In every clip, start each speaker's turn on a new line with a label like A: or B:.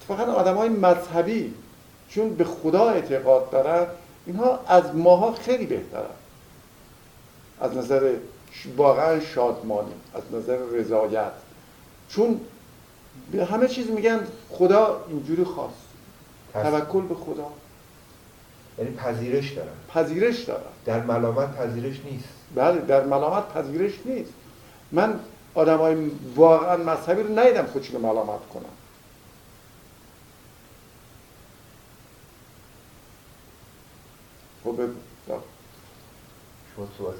A: فقط آدمای مذهبی چون به خدا اعتقاد دارن، اینها از ماها خیلی بهترن، از نظر واقعا شادمانی، از نظر رضایت، چون به همه چیز میگن خدا اینجوری خواست، توکل به خدا،
B: یعنی پذیرش دارن.
A: پذیرش دارن.
B: در ملامت پذیرش نیست.
A: بله، در ملامت پذیرش نیست. من آدمای واقعا مذهبی رو ندیدم خودشون رو ملامت کنن. خب
B: شما صحبت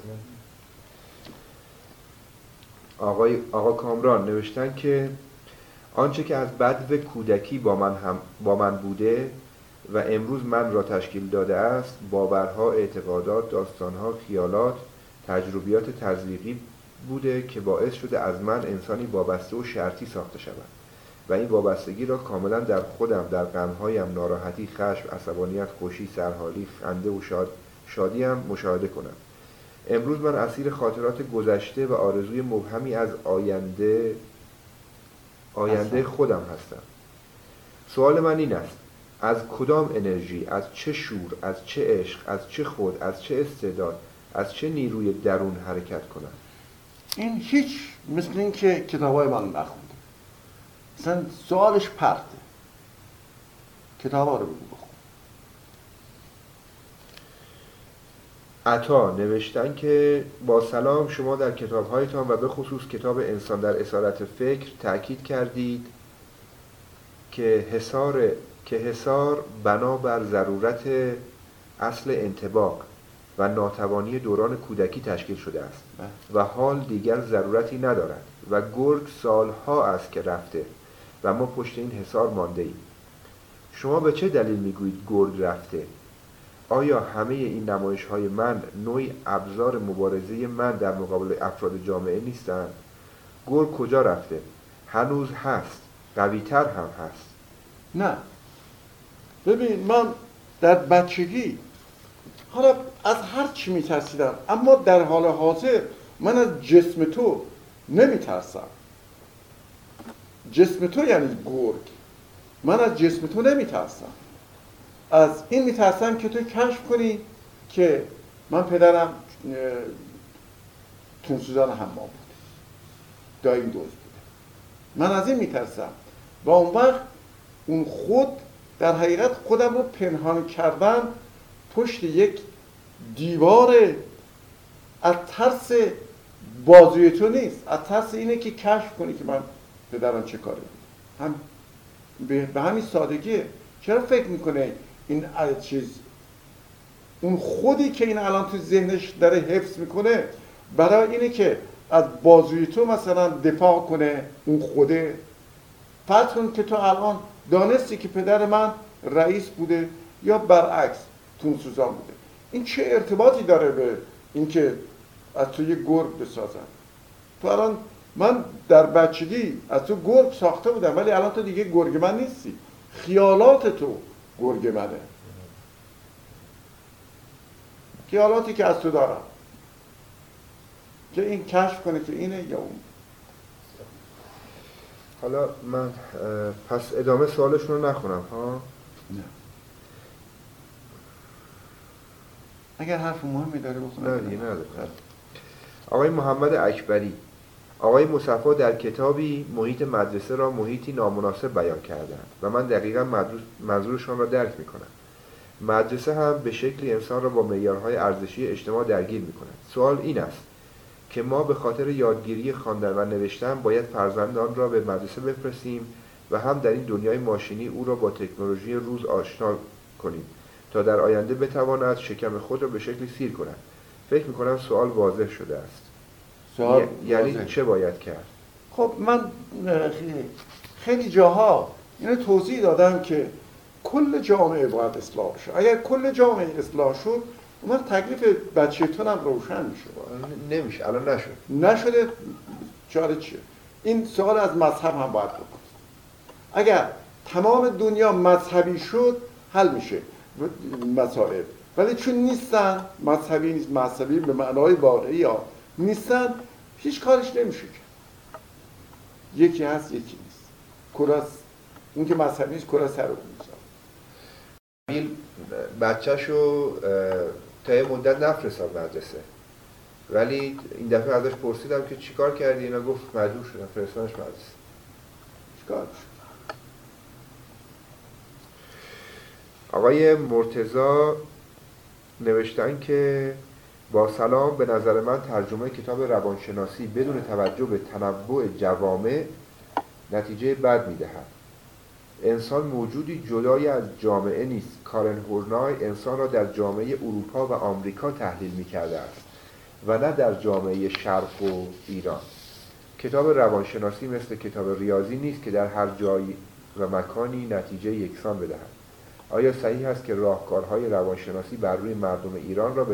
B: آقا کامران نوشتن که آنچه که از بدو کودکی با من بوده و امروز من را تشکیل داده است، باورها، اعتقادات، داستانها، خیالات، تجربیات تزریقی بوده که باعث شده از من انسانی وابسته و شرطی ساخته شود و این وابستگی را کاملا در خودم، در غمهایم، ناراحتی، خشم، عصبانیت، خوشی، سرحالی، خنده و شادیم مشاهده کنم. امروز من اسیر خاطرات گذشته و آرزوی مبهمی از آینده خودم هستم. سوال من این است: از کدام انرژی، از چه شور، از چه عشق، از چه خود، از چه استعداد، از چه نیروی درون حرکت کنم؟
A: این هیچ، مثل این که کتابای من نخونده. مثلا سوالش پرته. کتابا رو بگو بخون.
B: عطا نوشتن که با سلام، شما در کتاب‌هایتان و به خصوص کتاب انسان در اسارت فکر تأکید کردید که حصار بنابر ضرورت اصل انطباق و ناتوانی دوران کودکی تشکیل شده است و حال دیگر ضرورتی ندارد و گرگ سالها است که رفته و ما پشت این حصار مانده ایم. شما به چه دلیل میگویید گرگ رفته؟ آیا همه این نمایش‌های من نوعی ابزار مبارزه من در مقابل افراد جامعه نیستند؟ گرگ کجا رفته؟ هنوز هست، قوی‌تر هم هست.
A: نه، ببین، من در بچگی حالا از هر چی میترسیدم، اما در حال حاضر من از جسم تو نمیترسم. جسم تو یعنی گرگ. من از جسم تو نمیترسم. از این میترسم که تو کشف کنی که من پدرم تنسوزان حمام بود، دایم دوز بوده. من از این میترسم و اون وقت اون خود در حقیقت خودم رو پنهان کردن پشت یک دیوار، از ترس بازوی تو نیست، از ترس اینه که کشف کنی که من پدرم چه کاره بود. هم به همین سادگیه. چرا فکر میکنه این چیز، اون خودی که این الان تو ذهنش داره حفظ میکنه برای اینه که از بازوی تو مثلا دفاع کنه اون خوده؟ فرض کن که تو الان دانستی که پدر من رئیس بوده یا برعکس تونسوزان بوده، این چه ارتباطی داره به اینکه از تو یه گرگ بسازن؟ تو الان، من در بچگی از تو گرگ ساخته بودم ولی الان تو دیگه گرگ من نیستی، خیالات تو گرگ منه، خیالاتی که از تو دارم که این کشف کنه که اینه یا اون.
B: حالا من پس ادامه سوالشون رو نخونم ها؟
A: نه، اگر حرف مهمی داره بخونم.
B: نه دیگه نداره. آقای محمد اکبری: آقای مصطفی در کتابی محیط مدرسه را محیطی نامناسب بیان کردند و من دقیقاً منظورشان را درک می‌کنم. مدرسه هم به شکلی انسان را با معیارهای ارزشی اجتماع درگیر می‌کند. سوال این است که ما به خاطر یادگیری خواندن و نوشتن باید فرزندان را به مدرسه بفرستیم و هم در این دنیای ماشینی او را با تکنولوژی روز آشنا کنیم تا در آینده بتواند شکم خود را به شکلی سیر کند. فکر می‌کنم سوال واضح شده است. یعنی واضح. چه باید کرد؟
A: خب من خیلی جاها اینو توضیح دادم که کل جامعه باید اصلاح بشه. اگر کل جامعه اصلاح شد، اون تکلیف بچه‌تون هم روشن میشه.
B: نمیشه، الان
A: نشده. چاره چیه؟ این سوال از مذهب هم باید بکنید. اگر تمام دنیا مذهبی شد حل میشه مسائل، ولی چون نیستن، مذهبی نیست، مذهبی به معنای واقعی ها نیستن، هیچ کارش نمیشه. یکی هست یکی نیست. کلاس اون که مذهبی نیست کلا سر اون میذاره.
B: این بچه‌شو تا یه مدت نفرستاد مدرسه، ولی این دفعه ازش پرسیدم که چیکار کردی؟ اینا گفت مجبور شدم فرستادمش مدرسه.
A: چیکار شد؟
B: آقای مرتضی نوشتن که با سلام، به نظر من ترجمه کتاب روانشناسی بدون توجه به تنوع جوامع نتیجه بد می‌دهد. انسان موجودی جدای از جامعه نیست. کارن هورنای انسان را در جامعه اروپا و آمریکا تحلیل می‌کرده است و نه در جامعه شرق و ایران. کتاب روانشناسی مثل کتاب ریاضی نیست که در هر جایی و مکانی نتیجه یکسان بدهد. آیا صحیح است که راهکارهای روانشناسی بر روی مردم ایران را به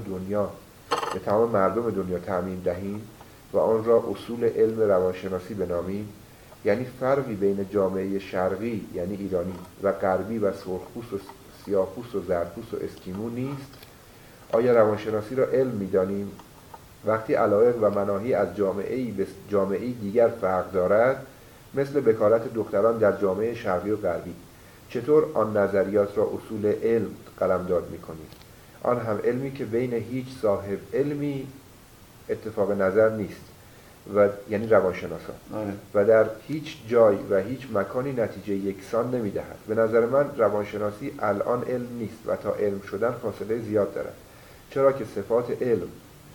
B: تمام مردم دنیا تعمیم دهیم و آن را اصول علم روانشناسی بنامیم؟ یعنی فرقی بین جامعه شرقی یعنی ایرانی و غربی و سرخپوست و سیاه‌پوست و زردپوست و اسکیمو نیست؟ آیا روانشناسی را علم می‌دانیم؟ وقتی علایق و مناهی از جامعه‌ای به جامعه‌ای دیگر فرق دارد، مثل بکارت دختران در جامعه شرقی و غربی، چطور آن نظریات را اصول علم قلمداد می‌کنیم؟ آن هم علمی که بین هیچ صاحب علمی اتفاق نظر نیست و یعنی روانشناسان و در هیچ جای و هیچ مکانی نتیجه یکسان نمی‌دهد. به نظر من روانشناسی الان علم نیست و تا علم شدن فاصله زیاد دارد، چرا که صفات علم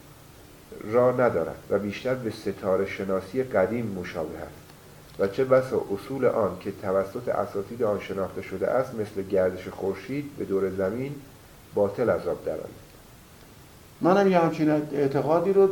B: را ندارد و بیشتر به ستاره شناسی قدیم مشابه است و چه بسا اصول آن که توسط اساتید آن شناخته شده است مثل گردش خورشید به دور زمین باطل از آب درآید.
A: منم یه همچین اعتقادی رو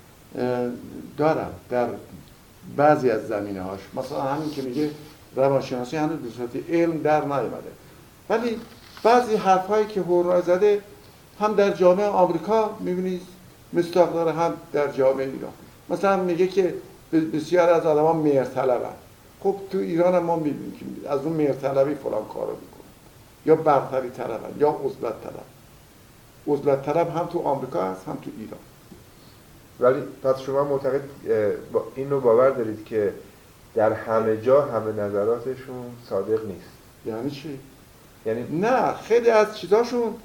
A: دارم در بعضی از زمینه‌هاش. مثلا همین که میگه روانشناسی هنوز به صورت علم در نیامده، ولی بعضی حرفایی که هورنای زده هم در جامعه آمریکا میبینید مصداق داره، هم در جامعه ایران. مثلا میگه که بسیار از آدم‌ها مهرطلبن. خب تو ایران هم ما میبینیم که از اون مهرطلبی فلان کارو میکنن، یا برتری طلبن یا عزلت طلب. عزلت طلب هم تو آمریکا هست هم تو ایران.
B: ولی پس شما معتقد اینو باور دارید که در همه جا همه نظراتشون صادق نیست؟
A: یعنی چی؟
B: یعنی
A: نه، خیلی از چیزاشون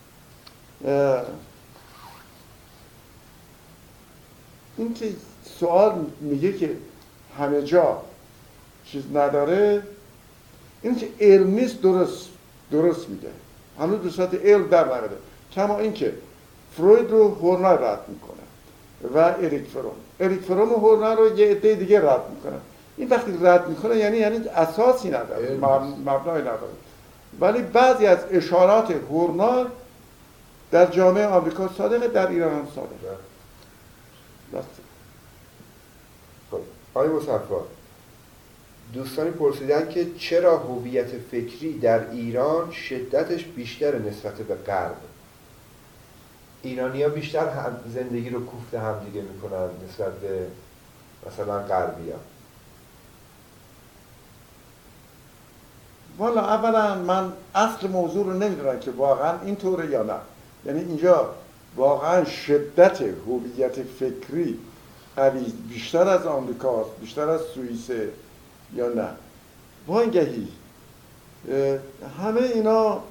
A: این که سوال میگه که همه جا چیز نداره، این که علم نیست درست میگه، هنوز به صورت علم در نمیده. کما این که فروید رو هورنای رد میکنه و اریک فروم و هورنای رو یه عده دیگه رد میکنه. این وقتی رد میکنه یعنی اساسی نداره، مبنای نداره. ولی بعضی از اشارات هورنای در جامعه آمریکا صادقه، در ایران هم صادقه.
B: آقای مصطفی، دوستانی پرسیدن که چرا هویت فکری در ایران شدتش بیشتر نسبت به غرب؟ ایرانی‌ها بیشتر زندگی رو کوفته هم دیگه میکنن نسبت به مثلا غربی‌ها.
A: والا اولا من اصل موضوع رو نمیدونم که واقعا اینطوره یا نه. یعنی اینجا واقعا شدت هویت فکری قوی بیشتر از آمریکاست، بیشتر از سوئیسه یا نه. وانگهی همه اینا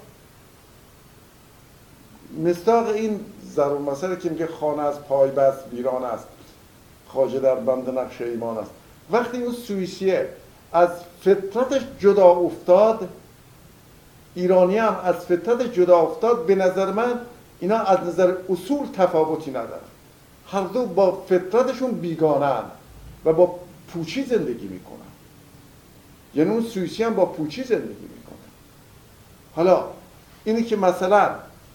A: مصداق این ضرور مسئله که میگه خانه از پای بست ویران است، خواجه در بند نقش ایمان است. وقتی اون سوئیسیه از فطرتش جدا افتاد، ایرانی هم از فطرت جدا افتاد، به نظر من اینا از نظر اصول تفاوتی ندارن. هر دو با فطرتشون بیگانن و با پوچی زندگی میکنن. یعنی اون سوئیسی هم با پوچی زندگی میکنه. حالا اینی که مثلا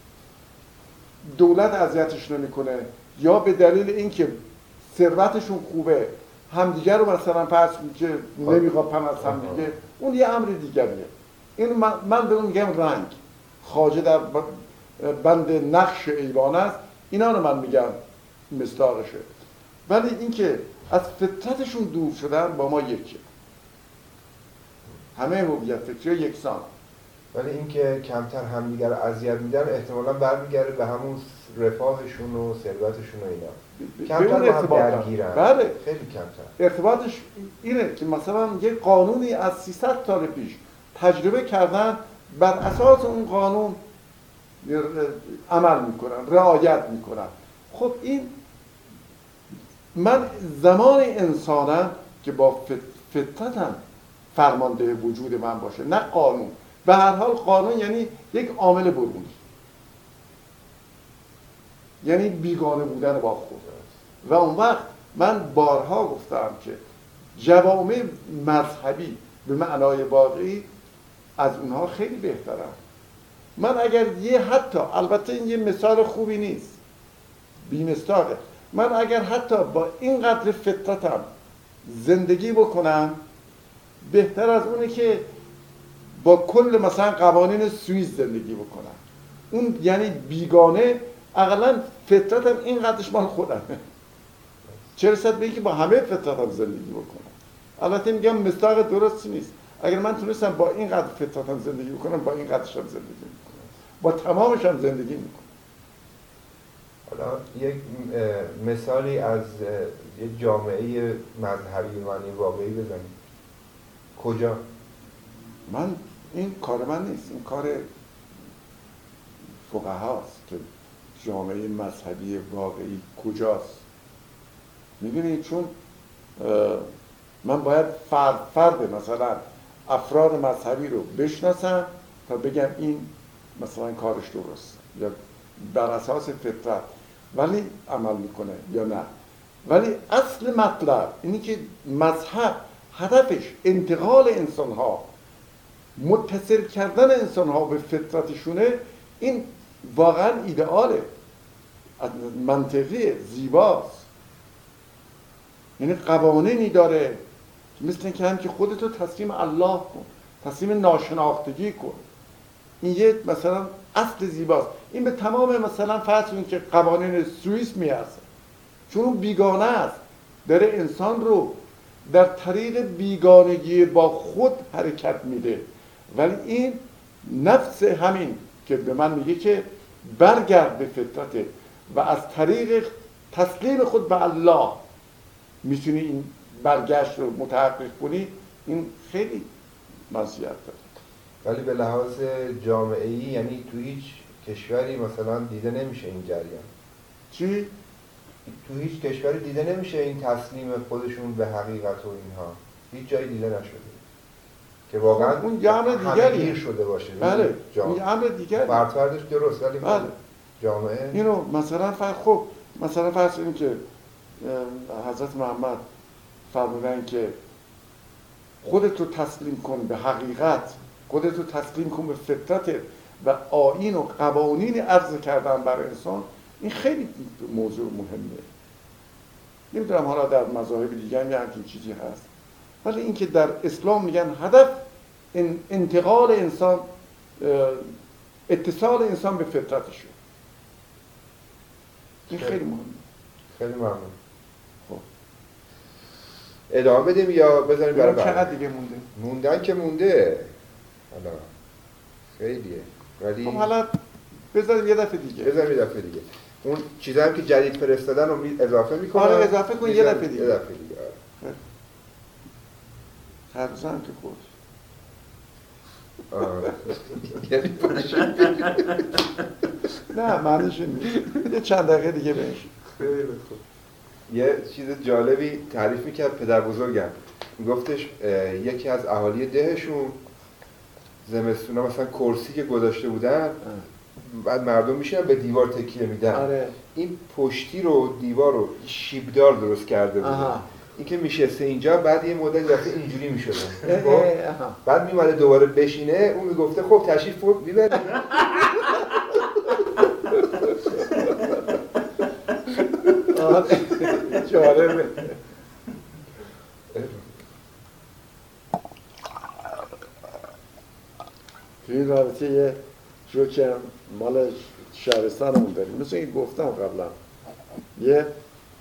A: دولت اذیتش نمیکنه یا به دلیل اینکه ثروتشون خوبه همدیگه رو مثلا فرض که نمیخواد از همدیگه، اون یه امر دیگریه. این من به اون میگم رنگ. خواجه در بند نقش ایوان است، اینا رو من میگم مصداقشه. ولی اینکه از فطرتشون دور شدن با ما یکیه. همه هویت فکری یکسان.
B: ولی اینکه کمتر همدیگر رو اذیت میدن احتمالاً برمیگرده به همون رفاهشون و ثروتشون و اینا. کمتر با هم درگیرن.
A: بله.
B: خیلی کمتر.
A: ارتباطش اینه که مثلا یک قانونی از 300 سال پیش تجربه کردن، بر اساس اون قانون عمل میکنن، رعایت میکنن. خب این من زمان انسانم که با فطرتم فرمانده وجود من باشه، نه قانون. به هر حال قانون یعنی یک عامل برونی، یعنی بیگانه بودن با خود. و اون وقت من بارها گفتم که جوامع مذهبی به معنای واقعی از اونها خیلی بهترن. من اگر حتی البته این یه مثال خوبی نیست، بی‌مثاله، من اگر حتی با اینقدر فطرتم زندگی بکنم بهتر از اونه که با کل مثلا قوانین سوئیس زندگی بکنم. اون یعنی بیگانه، اقلا فطرتم اینقدرش مال خودمه، چه رسد به اینکه با همه فطرتم زندگی بکنم. البته میگم مصداق درستی نیست. اگر من تونستم با اینقدر فطرتم زندگی بکنم، با اینقدرش هم زندگی میکنم، با تمامش هم زندگی میکنم.
B: حالا یک مثالی از یک جامعه مذهبی معنی واقعی بزنید. کجا؟
A: من این کار من نیست، این کار فقهاست که جامعه مذهبی واقعی کجاست. میدونید چون من باید فرد مثلا افراد مذهبی رو بشناسم تا بگم این مثلا کارش درست یا بر اساس فطرت ولی عمل میکنه یا نه. ولی اصل مطلب اینی که مذهب هدفش انتقال انسانها، متصل کردن انسانها به فطرتشونه. این واقعا ایدئاله، منطقیه، زیباست. یعنی قوانینی داره مثل اینکه هم که خودتو تسلیم الله کن، تسلیم ناشناختگی کن. این یه مثلا اصل زیباست. این به تمام مثلا فرض کنید که قوانین سوئیس میارزه، چون اون بیگانه است، داره انسان رو در طریق بیگانگی با خود حرکت میده. ولی این نفس همین که به من میگه که برگرد به فطرت و از طریق تسلیم خود به الله میتونی این برگشت رو متحقق کنی، این خیلی مزیت داره.
B: ولی به لحاظ جامعه‌ای یعنی تو هیچ کشوری مثلا دیده نمیشه این جریان.
A: چی؟
B: تو هیچ کشوری دیده نمیشه این تسلیم خودشون به حقیقت و اینها. هیچ جایی دیده نشده که واقعا
A: اون یه امر دیگری
B: شده باشه.
A: بله، اون یه امر دیگری.
B: برتردش درست، ولی
A: بله.
B: جامعه
A: اینو مثلا فرض کنیم که حضرت محمد فرمودن که خودتو تسلیم کن به حقیقت، خودتو تسلیم کن به فطرت و آیین و قوانین عرضه کردن بر انسان. این خیلی موضوع مهمه. نمیدونم حالا در مذاهب دیگه هم یه همچین چیزی هست، ولی اینکه در اسلام میگن هدف انتقال انسان، اتصال انسان به فطرتشه. این خیلی مهمه.
B: خیلی ممنون.
A: خب
B: ادامه بدیم یا بذاریم برای بعد؟
A: چقدر دیگه مونده؟
B: موندن که مونده. حالا خیلیه. ولی
A: خب حالا بذاریم یه دفعه دیگه. اون
B: چیزایی که جدید فرستادن رو اضافه میکنم.
A: آره اضافه کن یه دفعه دیگه. هر روز هم که خود.
B: یعنی باشه.
A: نه معنیش نیست. یه چند دقیقه دیگه بنشین.
B: خیلی خوب. یه چیز جالبی تعریف میکرد پدر بزرگم. میگفتش یکی از اهالی دهشون زمستونا مثلا کرسی که گذاشته بودن، بعد مردم میشن به دیوار تکیه میدن.
A: آره.
B: این پشتی رو دیوار رو شیبدار درست کرده بود. این که میشسته اینجا، بعد یه مدت دفعه اینجوری میشده. بعد میومده دوباره بشینه، اون میگفته خب تشریف ببرید.
A: جالبه. توی رابطه یه جوک مال شهرستانمون داریم، مثل این گفتم قبلا، یه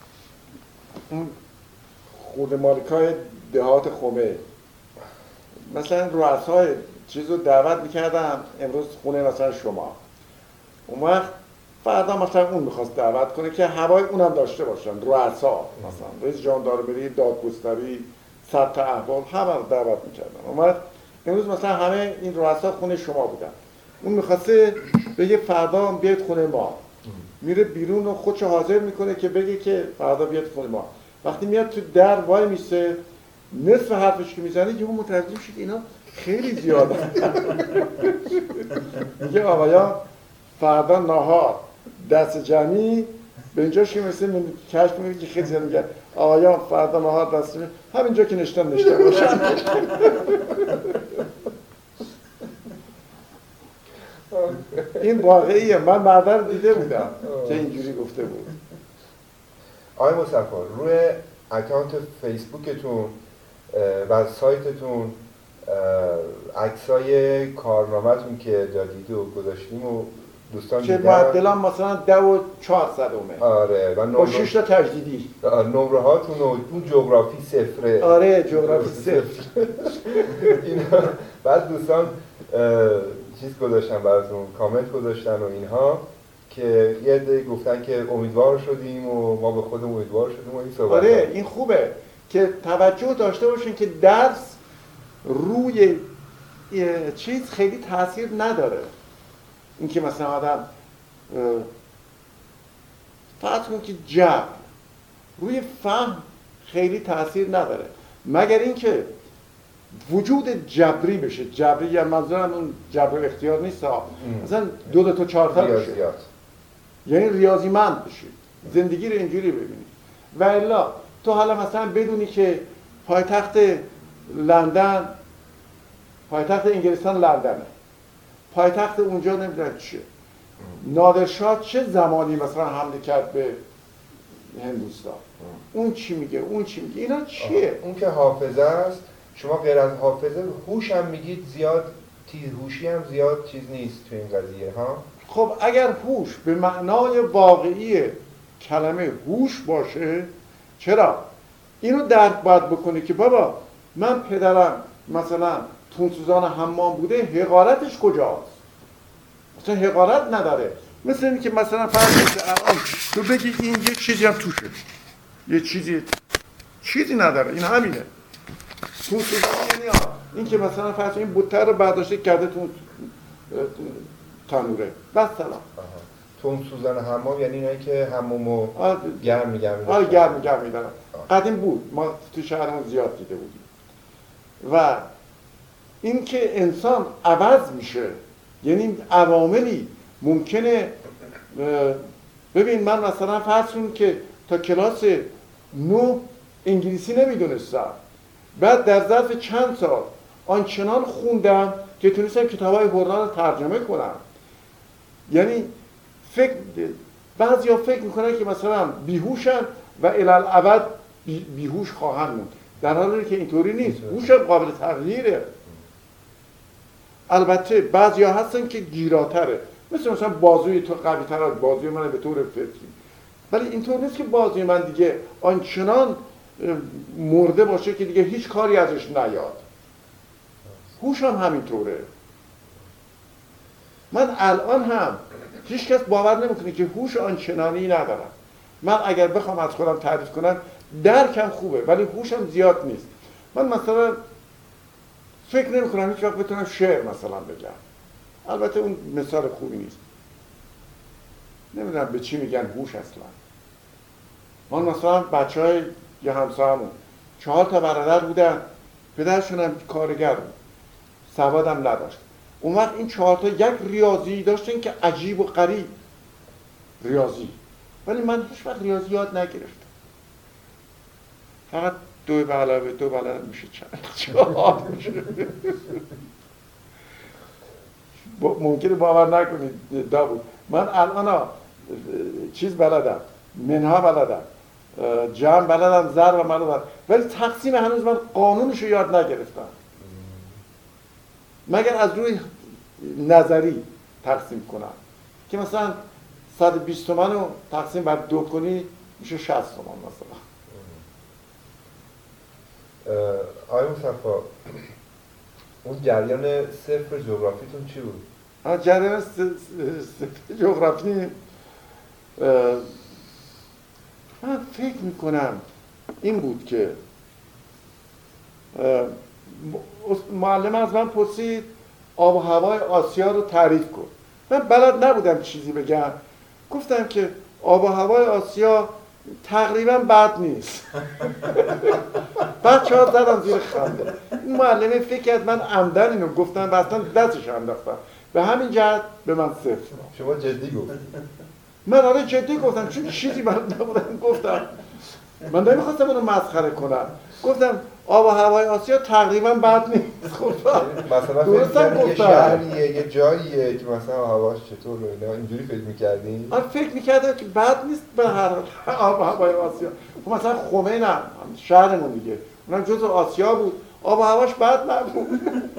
A: اون خود مالکای دهات خمه مثلا رؤسای چیز رو دعوت میکردم امروز خونه مثلا شما، اون وقت فردا مثلا اون میخواست دعوت کنه که هوای اونم داشته باشن، رؤسا مثلا رئیس ژاندارمری، دادگستری، ثبت احوال، همه رو دعوت میکردن. اون وقت امروز مثلا همه این رؤسا خونه شما بودن، اون میخواسته بگه فردا بیاید خونه ما، میره بیرون و خودش حاضر میکنه که بگه که فردا بیاید خونه ما. وقتی میاد تو در وای میسه، نصف حرفش که میزنه یهو متوجه میشه که اینا خیلی زیاده. میگه آقایان فردا نهار دست جمعی به اینجا که مثل کشف میگه که خیلی زیاده. میگه آقایان فردا نهار دست جمعی همینجا که نشته باشن. این واقعیه، من بعدا دیده بودم که اینجوری گفته بود.
B: آقای مصطفی روی اکانت فیسبوکتون و سایتتون عکسای کارنامه‌تون که دادید و گذاشتیم و دوستان
A: که
B: دیدن
A: معدلم مثلا 10 و 400
B: آره و
A: با 6 تا تجدیدی
B: نمره هاتون و اون جغرافی صفره.
A: آره جغرافی صفر.
B: اینا بعد دوستان چیز گذاشتن براتون، کامنت گذاشتن و اینها که یه عده‌ای گفتن که امیدوار شدیم و ما به خودمون امیدوار شدیم و این صحبت.
A: آره این خوبه که توجه داشته باشین که درس روی چیز خیلی تاثیر نداره. این که مثلا آدم فرض کن که جبر روی فهم خیلی تاثیر نداره، مگر اینکه وجود جبری بشه. جبری یا منظورم اون جبر اختیار نیست، مثلا 2 تا 4 تا بشه، یعنی ریاضیمند بشی، زندگی رو اینجوری ببینی. و الا تو حالا مثلا بدونی که پایتخت لندن، پایتخت انگلستان لندنه، پایتخت اونجا نمیدونم چیه، نادرشاه چه زمانی مثلا حمله کرد به هندوستان، اون چی میگه، اون چی میگه، اینا چیه؟
B: اون که حافظه است. شما غیر از حافظه هوش هم میگید، زیاد هوشی هم زیاد چیز نیست تو این قضیه ها.
A: خب اگر هوش به معنای واقعی کلمه هوش باشه، چرا؟ اینو درک باید بکنی که بابا من پدرم مثلا تونسوزان حمام بوده، حقارتش کجاست؟ مثلا حقارت نداره. مثل اینکه مثلا فرض کن الان تو بگی این یه چیزی هم توشه، یه چیزی نداره، این همینه. تونسوزان یعنی این که مثلا فرض این بوته رو برداشته کرده تو تنوره، بس سلام.
B: تونسوزان حمام یعنی اینایی که حمومو گرم می‌گرم.
A: آره گرم می‌دارن. قدیم بود، ما تو شهرمون زیاد دیده بودیم. و این که انسان عوض میشه، یعنی عواملی ممکنه. ببین من مثلا فرض کن که تا کلاس 9 انگلیسی نمیدونستم، بعد در ظرف چند سال آنچنان خوندم که تونستم کتاب‌های هورا رو ترجمه کنم. یعنی بعضیا فکر میکنن که مثلا بیهوشن و الالعبد بیهوش خواهند موند، در حالی که اینطوری نیست. هوش قابل تغییره. البته بعضیا هستن که گیراتره، مثلا بازوی تو قوی تر از بازوی من به طور فطری، ولی اینطور نیست که بازوی من دیگه آنچنان مرده باشه که دیگه هیچ کاری ازش نیاد. هوش هم همینطوره. من الان هم هیچ کس باور نمیکنه که هوش آنچنانی ندارم. من اگر بخوام از خودم تعریف کنم درکم خوبه ولی هوشم زیاد نیست. من مثلا فکر نمی‌کنم هیچ وقت بتونم شعر مثلا بگم. البته اون مثال خوبی نیست. نمیدونم به چی میگن هوش اصلا. من مثلا بچهای یه همسایه‌مون 4 تا برادر بودن، پدرشون هم کارگر بود، سوادم نداشت. اون وقت این 4 تا یک ریاضی داشتن که عجیب و غریب ریاضی، ولی من هیچ وقت ریاضی یاد نگرفتم. فقط 2 به علاوه 2 میشه چند؟ 4 میشه. ممکنه باور نکنید داوود، من الان چیز بلدم، منها بلدم، جمع بلدم، ضرب بلدم، ولی تقسیم هنوز من قانونش رو یاد نگرفتم. مگر از روی نظری تقسیم کنم که مثلا 120 تومن رو تقسیم بر 2 کنی میشه 60 تومن مثلا.
B: آقای مصطفی اون جریان صفر جغرافیتون چی بود؟
A: جریان صفر جغرافی من فکر میکنم این بود که معلم از من پرسید آب و هوای آسیا رو تعریف کن. من بلد نبودم چیزی بگم، گفتم که آب و هوای آسیا تقریبا بد نیست. بچه‌ها زدن زیر خنده. این معلمه فکر کرد من عمدن اینو گفتم و اصلا دستش انداختم، به همین جهت به من صفر.
B: شما جدی گفت؟
A: من آره جدی گفتم، چون چیزی بلد نبودم گفتم. من نمیخواستم اونو مسخره کنم، گفتم آب و هوای آسیا تقریبا بد نیست. خب
B: مثلا فکر یه شهریه، یه جاییه که مثلا هواش چطور و اینا، اینجوری فکر می‌کردین؟
A: آره فکر می‌کردم که بد نیست به هر آب و هوای آسیا. خب مثلا خمینی شهرمون دیگه، اونم جزء آسیا بود، آب و هواش بد نبود.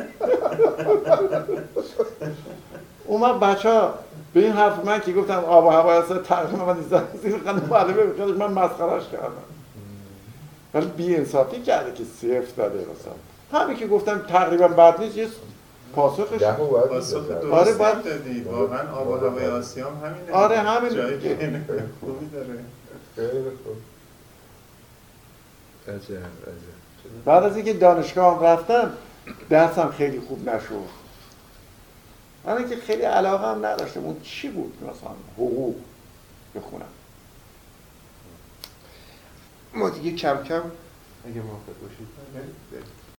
A: اومد بچه‌ها به این حرف من که گفتم آب و هوای آسیا تقریبا من زیر خنده معلمه می‌کرد، من مسخرهش کردم. ولی بی انصافی کرده که صفر داده مثلا. همین که گفتم تقریبا بد نیست یه پاسخش.
C: پاسخ درست دادید. واقعا آب و هوای آسیا هم همینه.
A: آره همین
C: جایی که خوبی داره.
B: خیلی خوب. عجب.
A: بعد از اینکه دانشگاه هم رفتم درسم خیلی خوب نشد. من اینکه خیلی علاقه هم نداشتم اون چی بود مثلا حقوق بخونم.
B: ما دیگه کم کم اگه موافق باشید